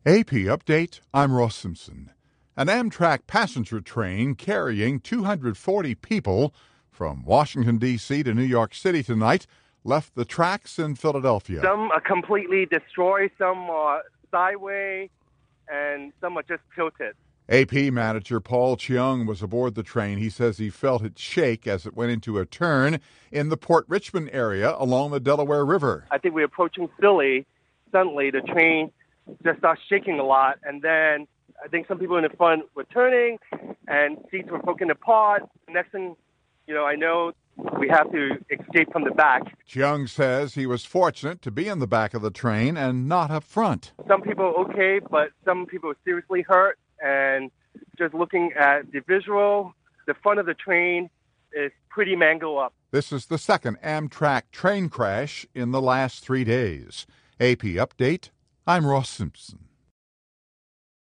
AP Update, I'm Ross Simpson. An Amtrak passenger train carrying 240 people from Washington, D.C. to New York City tonight left the tracks in Philadelphia. Some are completely destroyed, some are sideways, and some are just tilted. AP manager Paul Cheung was aboard the train. He says he felt it shake as it went into a turn in the Port Richmond area along the Delaware River. I think we're approaching Philly. Suddenly, the train just starts shaking a lot, and then I think some people in the front were turning, and seats were broken apart. The next thing, I know we have to escape from the back. Cheung says he was fortunate to be in the back of the train and not up front. Some people are okay, but some people are seriously hurt, and just looking at the visual, the front of the train is pretty mangled up. This is the second Amtrak train crash in the last 3 days. AP Update, I'm Ross Simpson.